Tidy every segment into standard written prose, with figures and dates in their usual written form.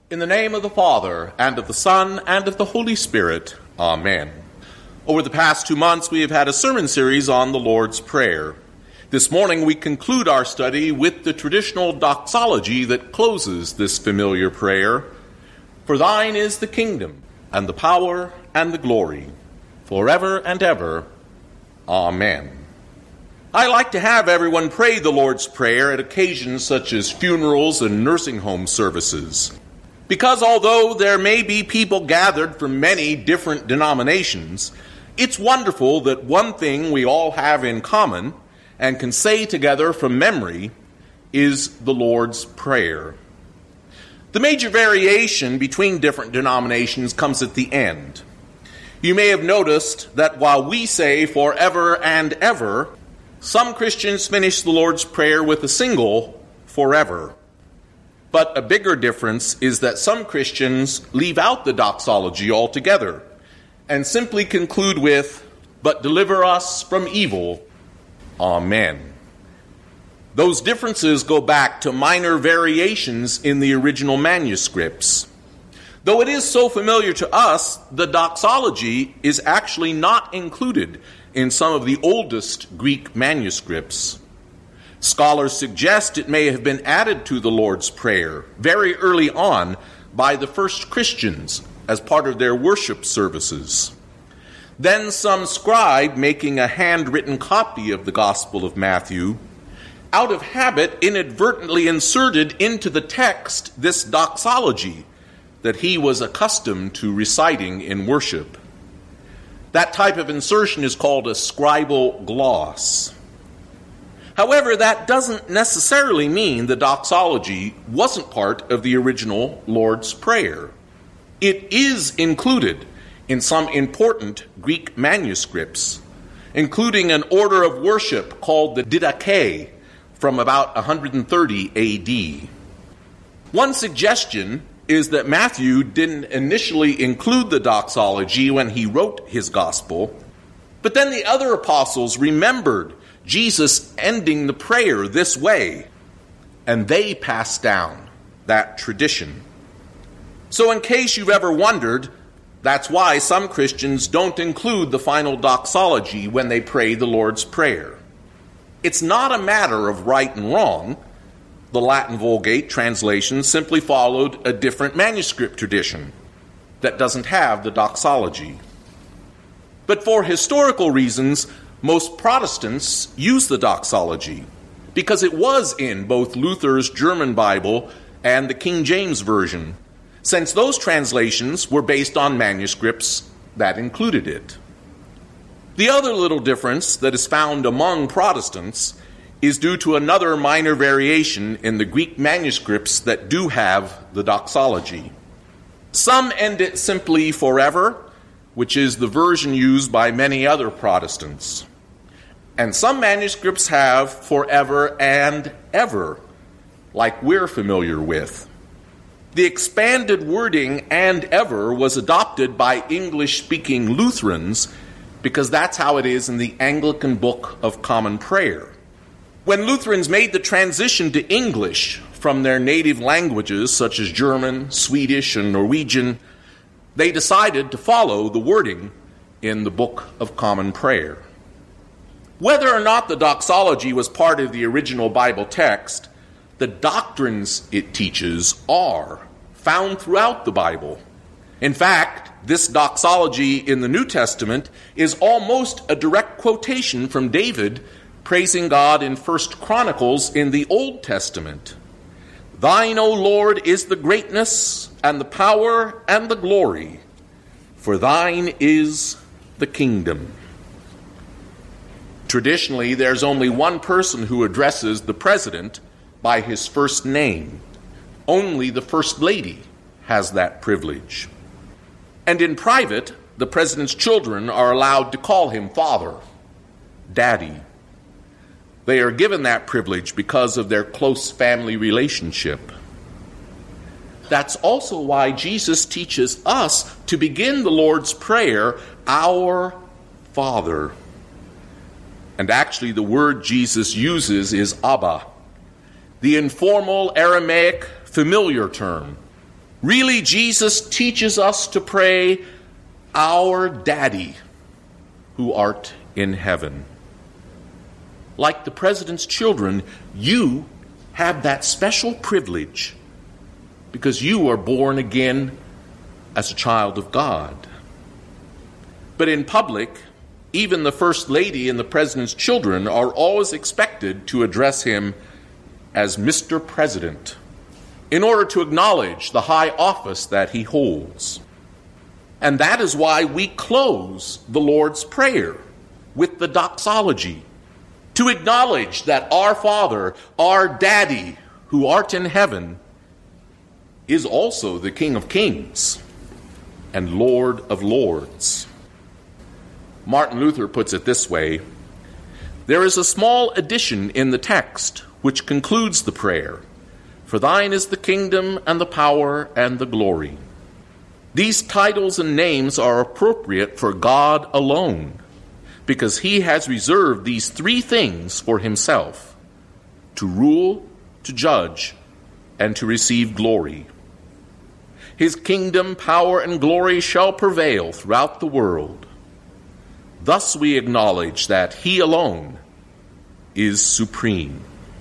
In the name of the Father, and of the Son, and of the Holy Spirit. Amen. Over the past 2 months, we have had a sermon series on the Lord's Prayer. This morning, we conclude our study with the traditional doxology that closes this familiar prayer. For thine is the kingdom, and the power, and the glory, forever and ever. Amen. I like to have everyone pray the Lord's Prayer at occasions such as funerals and nursing home services. Because although there may be people gathered from many different denominations, it's wonderful that one thing we all have in common and can say together from memory is the Lord's Prayer. The major variation between different denominations comes at the end. You may have noticed that while we say forever and ever, some Christians finish the Lord's Prayer with a single forever. But a bigger difference is that some Christians leave out the doxology altogether and simply conclude with, "But deliver us from evil. Amen." Those differences go back to minor variations in the original manuscripts. Though it is so familiar to us, the doxology is actually not included in some of the oldest Greek manuscripts. Scholars suggest it may have been added to the Lord's Prayer very early on by the first Christians as part of their worship services. Then some scribe, making a handwritten copy of the Gospel of Matthew, out of habit inadvertently inserted into the text this doxology that he was accustomed to reciting in worship. That type of insertion is called a scribal gloss. However, that doesn't necessarily mean the doxology wasn't part of the original Lord's Prayer. It is included in some important Greek manuscripts, including an order of worship called the Didache from about 130 AD. One suggestion is that Matthew didn't initially include the doxology when he wrote his gospel, but then the other apostles remembered Jesus ending the prayer this way, and they passed down that tradition. So in case you've ever wondered, that's why some Christians don't include the final doxology when they pray the Lord's Prayer. It's not a matter of right and wrong. The Latin Vulgate translation simply followed a different manuscript tradition that doesn't have the doxology. But for historical reasons, most Protestants use the doxology because it was in both Luther's German Bible and the King James Version, since those translations were based on manuscripts that included it. The other little difference that is found among Protestants is due to another minor variation in the Greek manuscripts that do have the doxology. Some end it simply forever, which is the version used by many other Protestants. And some manuscripts have forever and ever, like we're familiar with. The expanded wording "and ever" was adopted by English-speaking Lutherans because that's how it is in the Anglican Book of Common Prayer. When Lutherans made the transition to English from their native languages such as German, Swedish, and Norwegian, they decided to follow the wording in the Book of Common Prayer. Whether or not the doxology was part of the original Bible text, the doctrines it teaches are found throughout the Bible. In fact, this doxology in the New Testament is almost a direct quotation from David praising God in 1 Chronicles in the Old Testament. "Thine, O Lord, is the greatness and the power and the glory, for thine is the kingdom." Traditionally, there's only one person who addresses the president by his first name. Only the First Lady has that privilege. And in private, the president's children are allowed to call him Father, Daddy. They are given that privilege because of their close family relationship. That's also why Jesus teaches us to begin the Lord's Prayer, "Our Father." And actually, the word Jesus uses is Abba, the informal Aramaic familiar term Really, Jesus teaches us to pray, "Our Daddy, who art in heaven." Like the president's children, you have that special privilege because you are born again as a child of God. But in public, even the First Lady and the President's children are always expected to address him as Mr. President in order to acknowledge the high office that he holds. And that is why we close the Lord's Prayer with the doxology, to acknowledge that our Father, our Daddy, who art in heaven, is also the King of Kings and Lord of Lords. Martin Luther puts it this way: there is a small addition in the text which concludes the prayer, "For thine is the kingdom and the power and the glory." These titles and names are appropriate for God alone, because he has reserved these three things for himself: to rule, to judge, and to receive glory. His kingdom, power, and glory shall prevail throughout the world. Thus we acknowledge that he alone is supreme.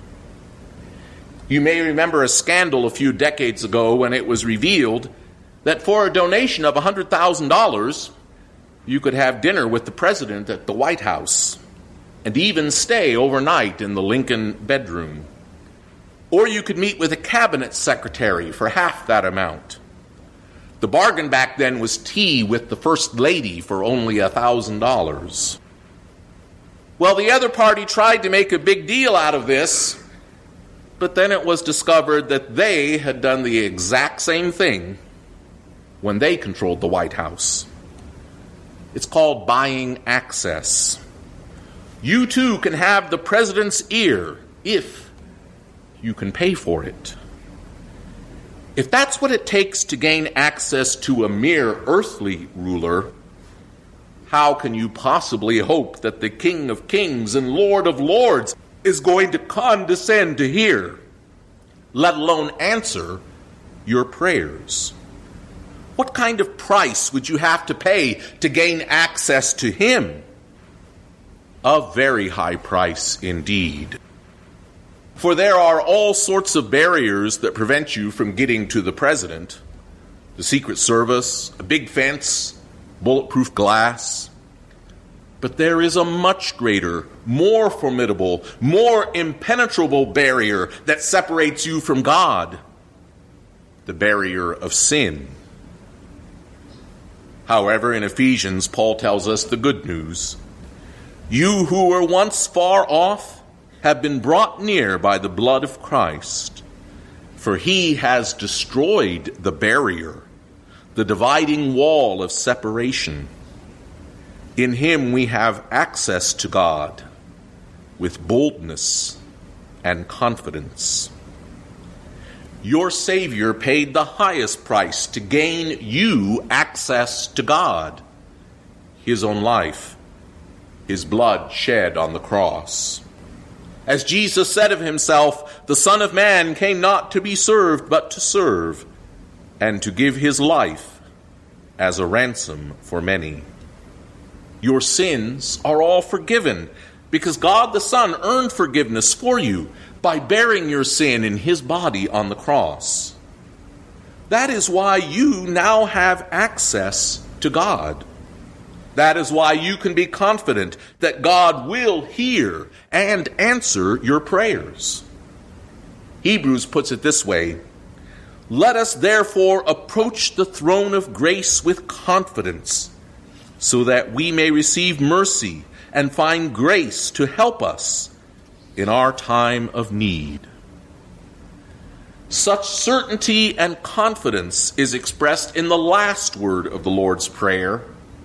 You may remember a scandal a few decades ago when it was revealed that for a donation of $100,000, you could have dinner with the president at the White House and even stay overnight in the Lincoln bedroom. Or you could meet with a cabinet secretary for half that amount. The bargain back then was tea with the First Lady for only $1,000. Well, the other party tried to make a big deal out of this, but then it was discovered that they had done the exact same thing when they controlled the White House. It's called buying access. You too can have the president's ear if you can pay for it. If that's what it takes to gain access to a mere earthly ruler, how can you possibly hope that the King of Kings and Lord of Lords is going to condescend to hear, let alone answer, your prayers? What kind of price would you have to pay to gain access to him? A very high price indeed. For there are all sorts of barriers that prevent you from getting to the president: the Secret Service, a big fence, bulletproof glass. But there is a much greater, more formidable, more impenetrable barrier that separates you from God: the barrier of sin. However, in Ephesians, Paul tells us the good news. You who were once far off have been brought near by the blood of Christ, for he has destroyed the barrier, the dividing wall of separation. In him we have access to God with boldness and confidence. Your Savior paid the highest price to gain you access to God: his own life, his blood shed on the cross. As Jesus said of himself, the Son of Man came not to be served, but to serve, and to give his life as a ransom for many. Your sins are all forgiven, because God the Son earned forgiveness for you by bearing your sin in his body on the cross. That is why you now have access to God. That is why you can be confident that God will hear and answer your prayers. Hebrews puts it this way: let us therefore approach the throne of grace with confidence, so that we may receive mercy and find grace to help us in our time of need. Such certainty and confidence is expressed in the last word of the Lord's Prayer: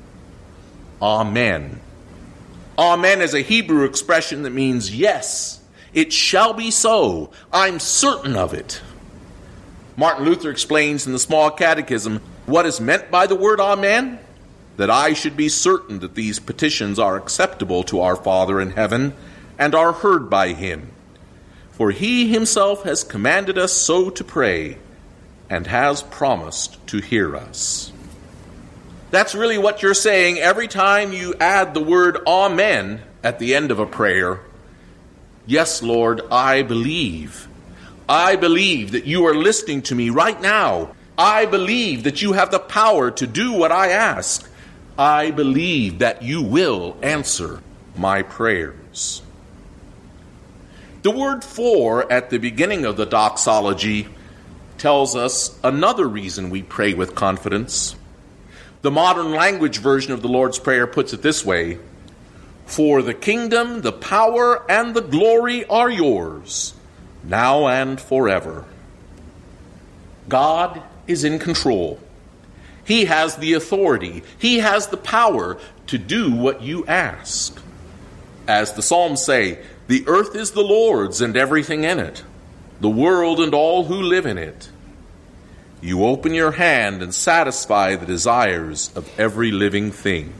Amen. Amen is a Hebrew expression that means yes, it shall be so. I'm certain of it. Martin Luther explains in the Small Catechism what is meant by the word Amen: that I should be certain that these petitions are acceptable to our Father in heaven and are heard by him. For he himself has commanded us so to pray, and has promised to hear us. That's really what you're saying every time you add the word amen at the end of a prayer. Yes, Lord, I believe. I believe that you are listening to me right now. I believe that you have the power to do what I ask. I believe that you will answer my prayers. The word "for" at the beginning of the doxology tells us another reason we pray with confidence. The modern language version of the Lord's Prayer puts it this way: "For the kingdom, the power, and the glory are yours, now and forever." God is in control. He has the authority. He has the power to do what you ask. As the Psalms say, "The earth is the Lord's and everything in it, the world and all who live in it." You open your hand and satisfy the desires of every living thing.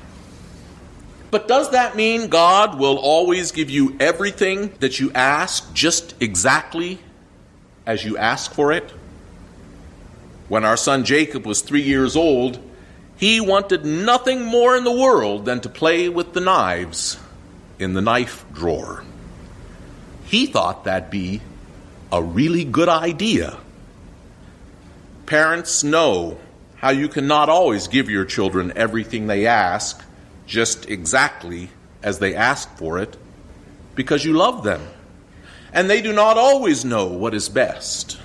But does that mean God will always give you everything that you ask just exactly as you ask for it? When our son Jacob was 3 years old, he wanted nothing more in the world than to play with the knives in the knife drawer. He thought that'd be a really good idea. Parents know how you cannot always give your children everything they ask just exactly as they ask for it, because you love them, and they do not always know what is best.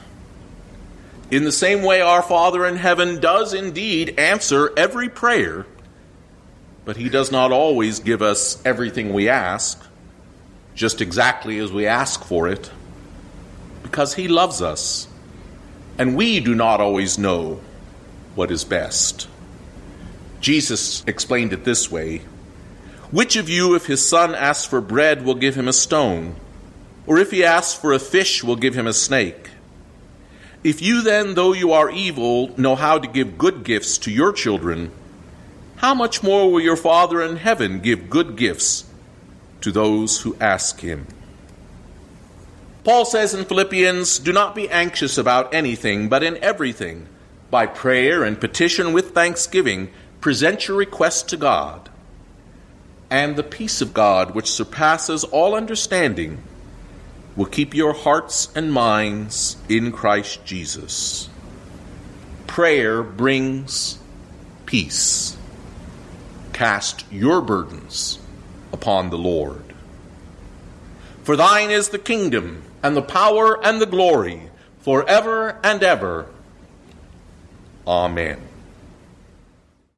In the same way, our Father in heaven does indeed answer every prayer, but he does not always give us everything we ask, just exactly as we ask for it, because he loves us, and we do not always know what is best. Jesus explained it this way: "Which of you, if his son asks for bread, will give him a stone? Or if he asks for a fish, will give him a snake? If you then, though you are evil, know how to give good gifts to your children, how much more will your Father in heaven give good gifts to those who ask him?" Paul says in Philippians, "Do not be anxious about anything, but in everything, by prayer and petition with thanksgiving, present your requests to God. And the peace of God, which surpasses all understanding, will keep your hearts and minds in Christ Jesus." Prayer brings peace. Cast your burdens upon the Lord. For thine is the kingdom, and the power, and the glory, forever and ever. Amen.